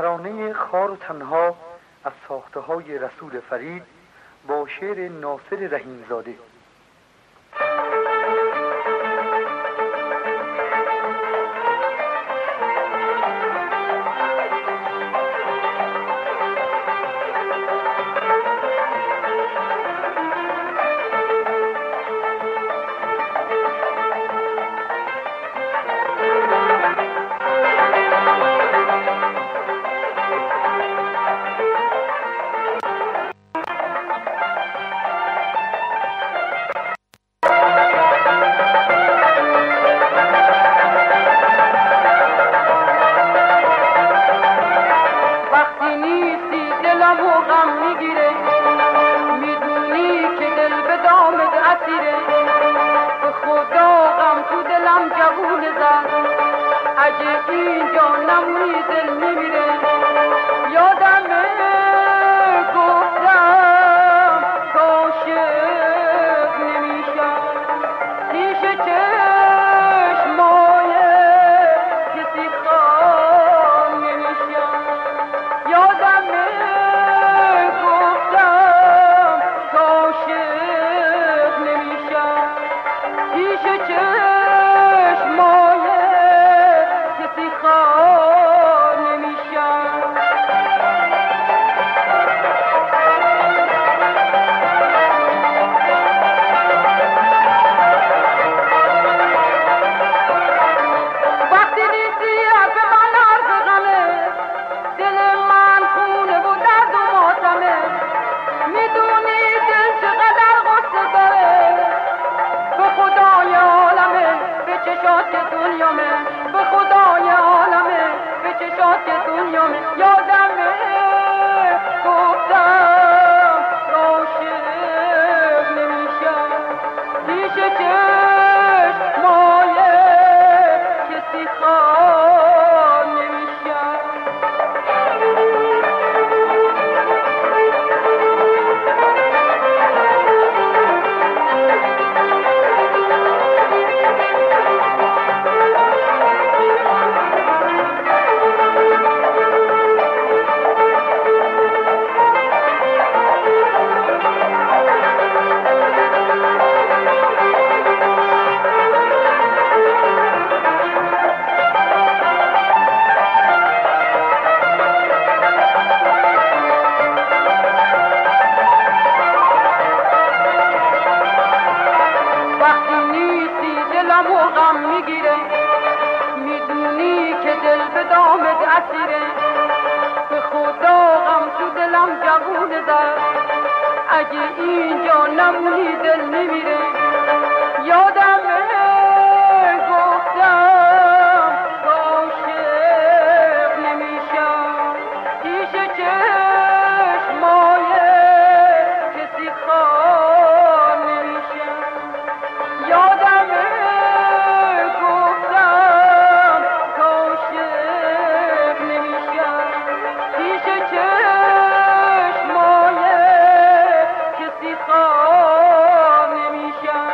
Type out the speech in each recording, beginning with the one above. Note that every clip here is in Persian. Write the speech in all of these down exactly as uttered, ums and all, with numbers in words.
ترانه خار و تنها از ساخته های رسول فرید با شعر ناصر رحیمزاده. اگه اینجا نمونی دل نمیره. یادمه گفتم عاشق نمیشم پیش چشمای کسی خوار نمیشم. یادمه گفتم عاشق نمیشم پیش چشمای کسی خوار نمیشم.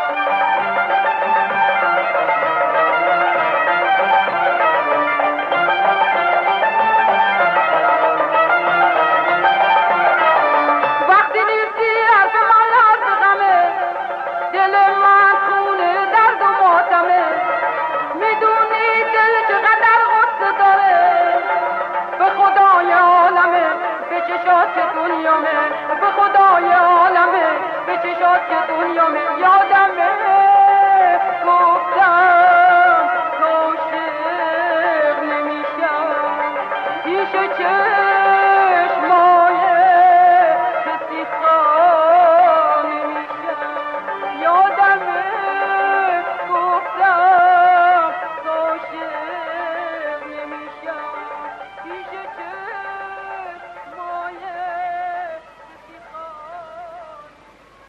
وقتی نیستی حرف من حرف غمه، دل من خونه درد و ماتمه. میدونی دل چقدر غصه داره، به خدای عالمه به چشات دنیامه، به خدای عالمه به چشات دنیامه. یادمه گفتم عاشق نمیشم پیش چه